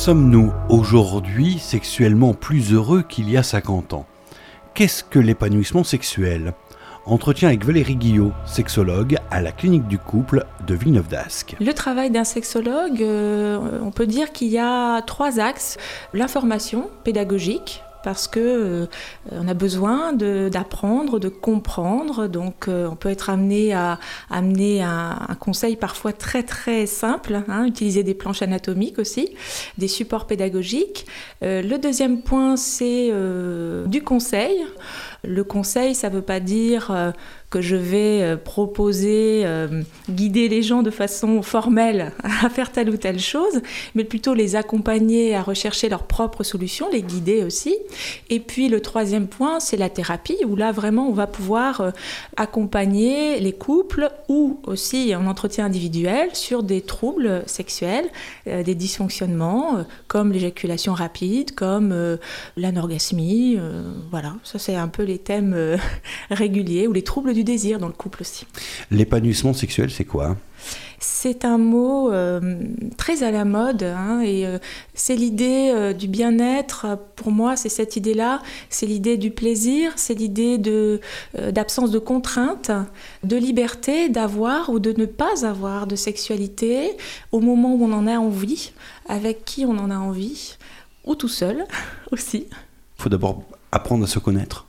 Sommes-nous aujourd'hui sexuellement plus heureux qu'il y a 50 ans ? Qu'est-ce que l'épanouissement sexuel ? Entretien avec Valérie Guillot, sexologue à la clinique du couple de Villeneuve-d'Ascq. Le travail d'un sexologue, on peut dire qu'il y a 3 axes. L'information pédagogique, parce que on a besoin d'apprendre, de comprendre. Donc on peut être amené à amener un conseil parfois très très simple, utiliser des planches anatomiques aussi, des supports pédagogiques. Le deuxième point, c'est du conseil. Le conseil, ça ne veut pas dire que je vais proposer, guider les gens de façon formelle à faire telle ou telle chose, mais plutôt les accompagner à rechercher leurs propres solutions, les guider aussi. Et puis le troisième point, c'est la thérapie, où là vraiment on va pouvoir accompagner les couples ou aussi en entretien individuel sur des troubles sexuels, des dysfonctionnements comme l'éjaculation rapide, comme l'anorgasmie, voilà, ça c'est un peu les thèmes réguliers, ou les troubles du désir dans le couple aussi. L'épanouissement sexuel, c'est quoi ? C'est un mot très à la mode, et c'est l'idée du bien-être. Pour moi, c'est cette idée-là, c'est l'idée du plaisir, c'est l'idée d'absence de contrainte, de liberté d'avoir ou de ne pas avoir de sexualité au moment où on en a envie, avec qui on en a envie, ou tout seul aussi. Il faut d'abord apprendre à se connaître.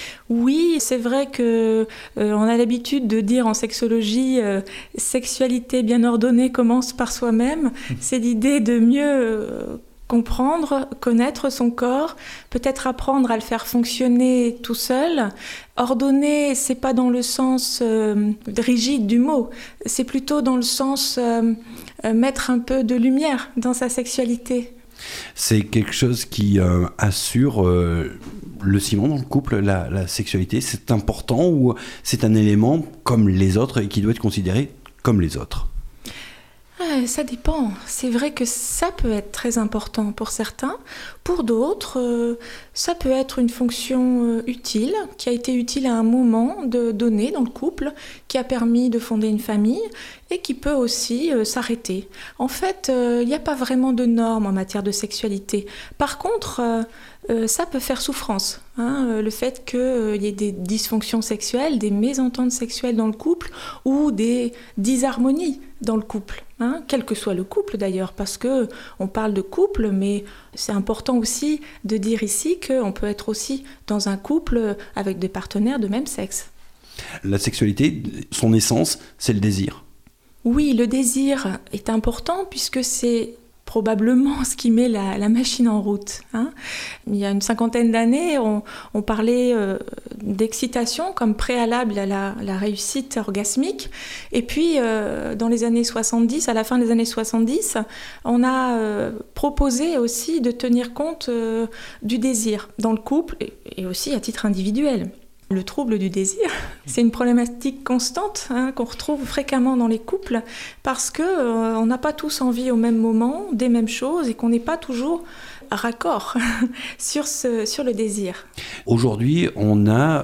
Oui, c'est vrai que on a l'habitude de dire en sexologie sexualité bien ordonnée commence par soi-même. C'est l'idée de mieux comprendre, connaître son corps, peut-être apprendre à le faire fonctionner tout seul. Ordonner, c'est pas dans le sens rigide du mot, c'est plutôt dans le sens mettre un peu de lumière dans sa sexualité. C'est quelque chose qui assure le ciment dans le couple, la sexualité. C'est important ou c'est un élément comme les autres et qui doit être considéré comme les autres ? Ça dépend. C'est vrai que ça peut être très important pour certains. Pour d'autres, ça peut être une fonction utile, qui a été utile à un moment donné dans le couple, qui a permis de fonder une famille et qui peut aussi s'arrêter. En fait, il n'y a pas vraiment de normes en matière de sexualité. Par contre, ça peut faire souffrance. Le fait qu'il y ait des dysfonctions sexuelles, des mésententes sexuelles dans le couple ou des disharmonies dans le couple. Quel que soit le couple d'ailleurs, parce qu'on parle de couple, mais c'est important aussi de dire ici qu'on peut être aussi dans un couple avec des partenaires de même sexe. La sexualité, son essence, c'est le désir. Oui, le désir est important puisque c'est probablement ce qui met la machine en route. Il y a une 50aine d'années, on parlait d'excitation comme préalable à la réussite orgasmique. Et puis, dans les années 70, à la fin des années 70, on a proposé aussi de tenir compte du désir dans le couple et aussi à titre individuel. Le trouble du désir, c'est une problématique constante qu'on retrouve fréquemment dans les couples parce qu'on n'a pas tous envie au même moment des mêmes choses et qu'on n'est pas toujours raccord sur le désir. Aujourd'hui, on a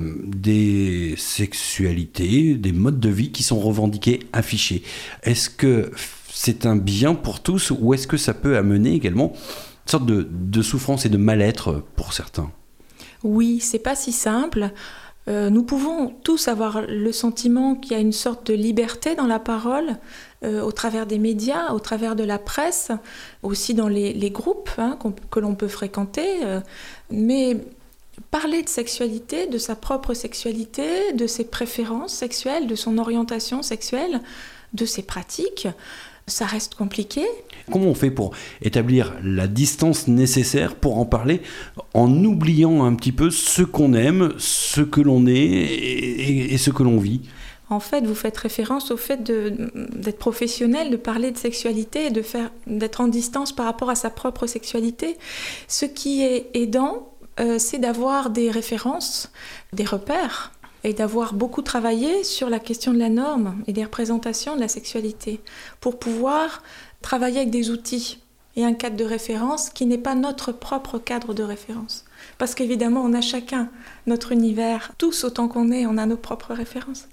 des sexualités, des modes de vie qui sont revendiqués, affichés. Est-ce que c'est un bien pour tous ou est-ce que ça peut amener également une sorte de souffrance et de mal-être pour certains ? Oui, c'est pas si simple. Nous pouvons tous avoir le sentiment qu'il y a une sorte de liberté dans la parole, au travers des médias, au travers de la presse, aussi dans les groupes que l'on peut fréquenter. Mais parler de sexualité, de sa propre sexualité, de ses préférences sexuelles, de son orientation sexuelle, de ses pratiques, ça reste compliqué. Comment on fait pour établir la distance nécessaire pour en parler en oubliant un petit peu ce qu'on aime, ce que l'on est et ce que l'on vit ? En fait, vous faites référence au fait d'être professionnel, de parler de sexualité, d'être en distance par rapport à sa propre sexualité. Ce qui est aidant, c'est d'avoir des références, des repères, et d'avoir beaucoup travaillé sur la question de la norme et des représentations de la sexualité pour pouvoir travailler avec des outils et un cadre de référence qui n'est pas notre propre cadre de référence. Parce qu'évidemment, on a chacun notre univers, tous autant qu'on est, on a nos propres références.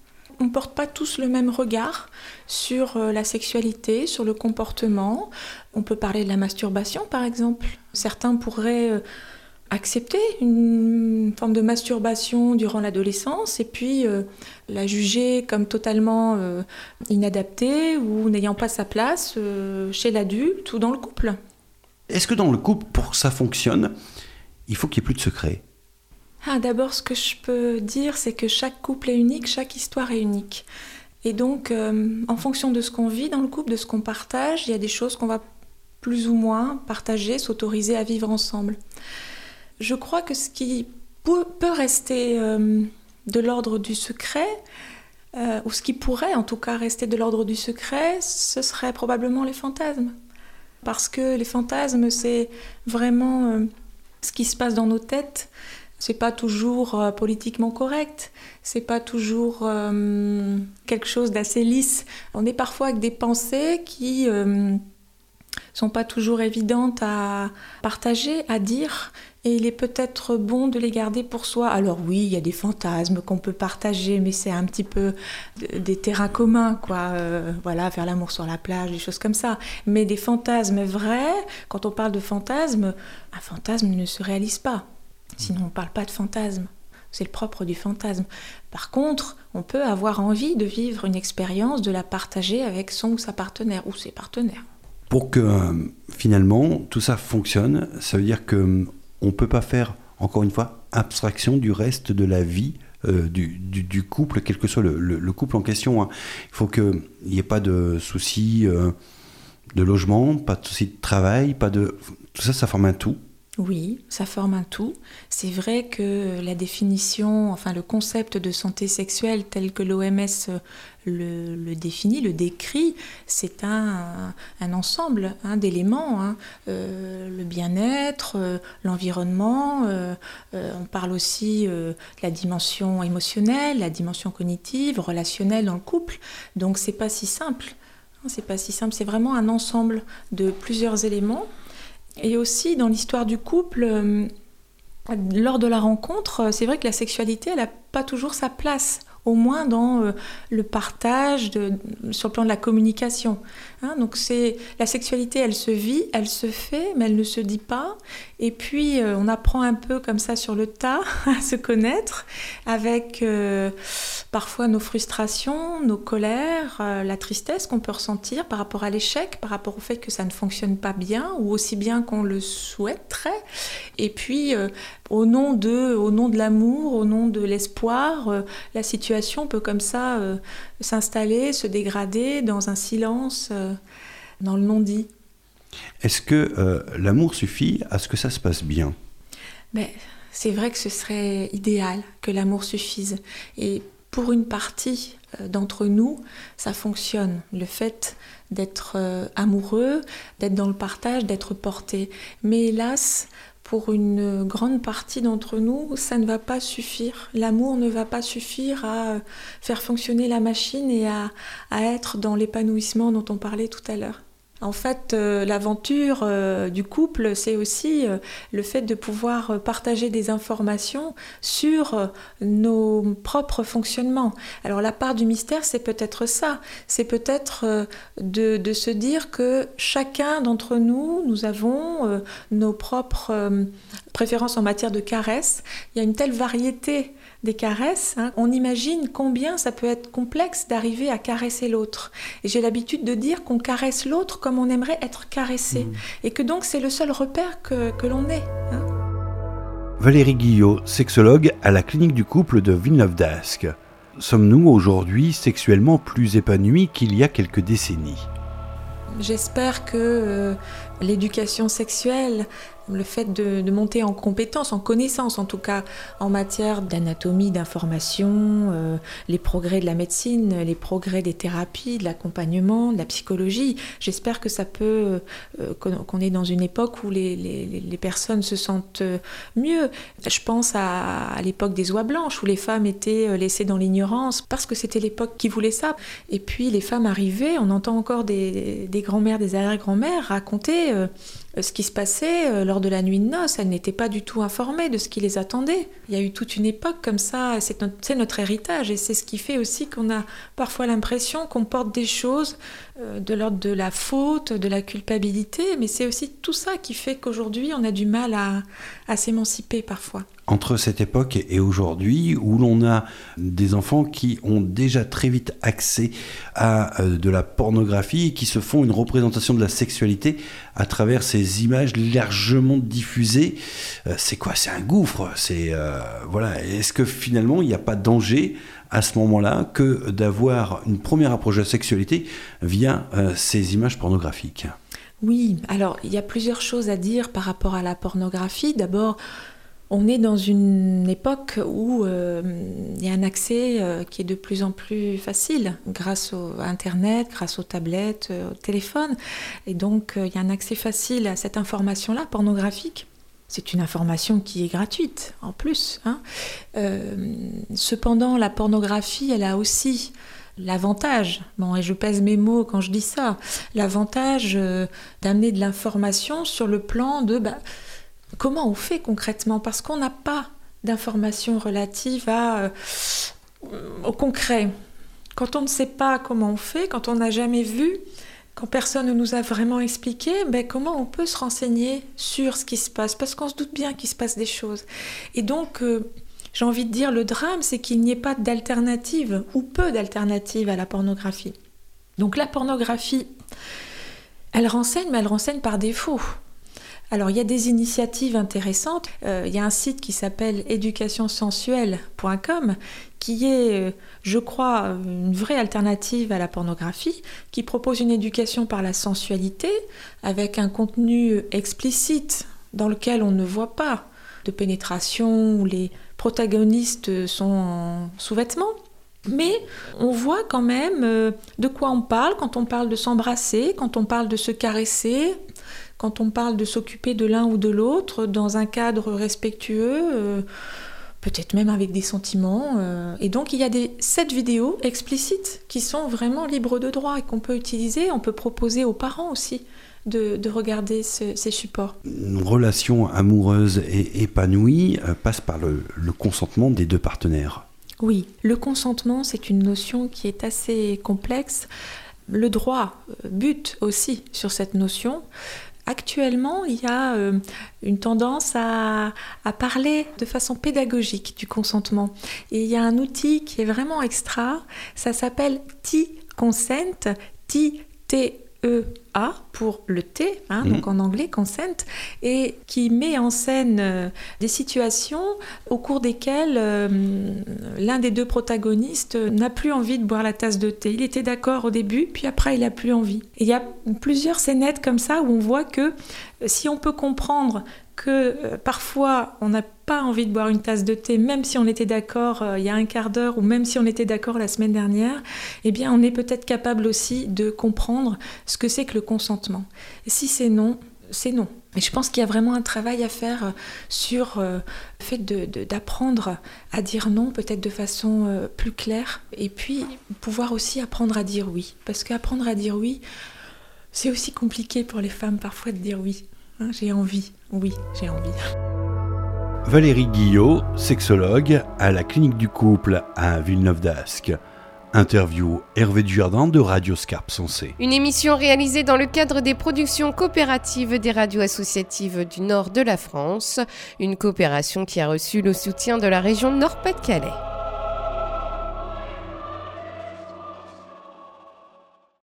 ne porte pas tous le même regard sur la sexualité, sur le comportement. On peut parler de la masturbation, par exemple. Certains pourraient accepter une forme de masturbation durant l'adolescence et puis la juger comme totalement inadaptée ou n'ayant pas sa place chez l'adulte ou dans le couple. Est-ce que dans le couple, pour que ça fonctionne, il faut qu'il n'y ait plus de secret ? D'abord, ce que je peux dire, c'est que chaque couple est unique, chaque histoire est unique. Et donc, en fonction de ce qu'on vit dans le couple, de ce qu'on partage, il y a des choses qu'on va plus ou moins partager, s'autoriser à vivre ensemble. Je crois que ce qui peut rester de l'ordre du secret, ou ce qui pourrait en tout cas rester de l'ordre du secret, ce serait probablement les fantasmes. Parce que les fantasmes, c'est vraiment ce qui se passe dans nos têtes. C'est pas toujours politiquement correct, c'est pas toujours quelque chose d'assez lisse. On est parfois avec des pensées qui sont pas toujours évidentes à partager, à dire, et il est peut-être bon de les garder pour soi. Alors oui, il y a des fantasmes qu'on peut partager, mais c'est un petit peu des terrains communs, quoi. Voilà, faire l'amour sur la plage, des choses comme ça. Mais des fantasmes vrais, quand on parle de fantasmes, un fantasme ne se réalise pas. Sinon, on ne parle pas de fantasme. C'est le propre du fantasme. Par contre, on peut avoir envie de vivre une expérience, de la partager avec son ou sa partenaire, ou ses partenaires. Pour que finalement tout ça fonctionne, ça veut dire qu'on ne peut pas faire, encore une fois, abstraction du reste de la vie du couple, quel que soit le couple en question. Hein. Il faut qu'il n'y ait pas de soucis de logement, pas de soucis de travail, tout ça, ça forme un tout. Oui, ça forme un tout. C'est vrai que la définition, enfin le concept de santé sexuelle tel que l'OMS le définit, le décrit, c'est un ensemble d'éléments. Le bien-être, l'environnement, on parle aussi de la dimension émotionnelle, la dimension cognitive, relationnelle dans le couple. Donc c'est pas si simple. C'est pas si simple, c'est vraiment un ensemble de plusieurs éléments. Et aussi, dans l'histoire du couple, lors de la rencontre, c'est vrai que la sexualité, elle n'a pas toujours sa place, au moins dans le partage, sur le plan de la communication. Donc la sexualité, elle se vit, elle se fait, mais elle ne se dit pas. Et puis, on apprend un peu comme ça sur le tas à se connaître, avec parfois nos frustrations, nos colères, la tristesse qu'on peut ressentir par rapport à l'échec, par rapport au fait que ça ne fonctionne pas bien, ou aussi bien qu'on le souhaiterait. Et puis, au nom de l'amour, au nom de l'espoir, la situation peut comme ça s'installer, se dégrader dans un silence, dans le non-dit. Est-ce que l'amour suffit à ce que ça se passe bien ? C'est vrai que ce serait idéal que l'amour suffise. Et pour une partie d'entre nous, ça fonctionne. Le fait d'être amoureux, d'être dans le partage, d'être porté. Mais hélas, pour une grande partie d'entre nous, ça ne va pas suffire. L'amour ne va pas suffire à faire fonctionner la machine et à être dans l'épanouissement dont on parlait tout à l'heure. En fait, l'aventure du couple, c'est aussi le fait de pouvoir partager des informations sur nos propres fonctionnements. Alors la part du mystère, c'est peut-être ça. C'est peut-être de se dire que chacun d'entre nous, nous avons nos propres préférences en matière de caresses. Il y a une telle variété des caresses, on imagine combien ça peut être complexe d'arriver à caresser l'autre. Et j'ai l'habitude de dire qu'on caresse l'autre comme on aimerait être caressé. Et que donc c'est le seul repère que l'on ait. Valérie Guillot, sexologue à la clinique du couple de Villeneuve-d'Ascq. Sommes-nous aujourd'hui sexuellement plus épanouis qu'il y a quelques décennies ? J'espère que l'éducation sexuelle, le fait de monter en compétence, en connaissance en tout cas, en matière d'anatomie, d'information, les progrès de la médecine, les progrès des thérapies, de l'accompagnement, de la psychologie, j'espère que ça peut, qu'on est dans une époque où les personnes se sentent mieux. Je pense à l'époque des oies blanches, où les femmes étaient laissées dans l'ignorance, parce que c'était l'époque qui voulait ça. Et puis les femmes arrivaient, on entend encore des grands-mères, des arrière-grand-mères raconter ce qui se passait lors de la nuit de noces, elles n'étaient pas du tout informées de ce qui les attendait. Il y a eu toute une époque comme ça, c'est notre héritage, et c'est ce qui fait aussi qu'on a parfois l'impression qu'on porte des choses de l'ordre de la faute, de la culpabilité, mais c'est aussi tout ça qui fait qu'aujourd'hui on a du mal à s'émanciper parfois. Entre cette époque et aujourd'hui, où l'on a des enfants qui ont déjà très vite accès à de la pornographie et qui se font une représentation de la sexualité à travers ces images largement diffusées, c'est quoi ? C'est un gouffre. Voilà. Est-ce que finalement il n'y a pas de danger à ce moment-là que d'avoir une première approche de la sexualité via ces images pornographiques ? Oui, alors il y a plusieurs choses à dire par rapport à la pornographie. D'abord, on est dans une époque où il y a un accès qui est de plus en plus facile grâce à Internet, grâce aux tablettes, au téléphone. Et donc, il y a un accès facile à cette information-là, pornographique. C'est une information qui est gratuite, en plus. Cependant, la pornographie, elle a aussi l'avantage, et je pèse mes mots quand je dis ça, l'avantage d'amener de l'information sur le plan de... comment on fait concrètement ? Parce qu'on n'a pas d'informations relatives au concret. Quand on ne sait pas comment on fait, quand on n'a jamais vu, quand personne ne nous a vraiment expliqué, comment on peut se renseigner sur ce qui se passe ? Parce qu'on se doute bien qu'il se passe des choses. Et donc, j'ai envie de dire, le drame, c'est qu'il n'y ait pas d'alternative, ou peu d'alternatives à la pornographie. Donc la pornographie, elle renseigne, mais elle renseigne par défaut. Alors, il y a des initiatives intéressantes. Il y a un site qui s'appelle educationsensuelle.com qui est, je crois, une vraie alternative à la pornographie, qui propose une éducation par la sensualité avec un contenu explicite dans lequel on ne voit pas de pénétration où les protagonistes sont en sous-vêtements. Mais on voit quand même de quoi on parle quand on parle de s'embrasser, quand on parle de se caresser, quand on parle de s'occuper de l'un ou de l'autre dans un cadre respectueux, peut-être même avec des sentiments. Et donc il y a 7 vidéos explicites qui sont vraiment libres de droit et qu'on peut utiliser. On peut proposer aux parents aussi de regarder ces supports. Une relation amoureuse et épanouie passe par le consentement des deux partenaires. Oui, le consentement, c'est une notion qui est assez complexe. Le droit bute aussi sur cette notion. Actuellement, il y a une tendance à parler de façon pédagogique du consentement. Et il y a un outil qui est vraiment extra, ça s'appelle T-Consent, T-E-A pour le T, donc en anglais consent, et qui met en scène des situations au cours desquelles l'un des deux protagonistes n'a plus envie de boire la tasse de thé. Il était d'accord au début, puis après il n'a plus envie. Et il y a plusieurs scénettes comme ça où on voit que si on peut comprendre que parfois on n'a pas envie de boire une tasse de thé, même si on était d'accord il y a un quart d'heure ou même si on était d'accord la semaine dernière, eh bien on est peut-être capable aussi de comprendre ce que c'est que le consentement. Et si c'est non, c'est non. Et je pense qu'il y a vraiment un travail à faire sur le fait d'apprendre à dire non, peut-être de façon plus claire, et puis pouvoir aussi apprendre à dire oui. Parce qu'apprendre à dire oui, c'est aussi compliqué pour les femmes parfois de dire oui. J'ai envie, oui, j'ai envie. Valérie Guillot, sexologue à la clinique du couple à Villeneuve-d'Ascq. Interview Hervé Dujardin de Radio Scarpe Sensée. Une émission réalisée dans le cadre des productions coopératives des radios associatives du nord de la France. Une coopération qui a reçu le soutien de la région Nord-Pas-de-Calais.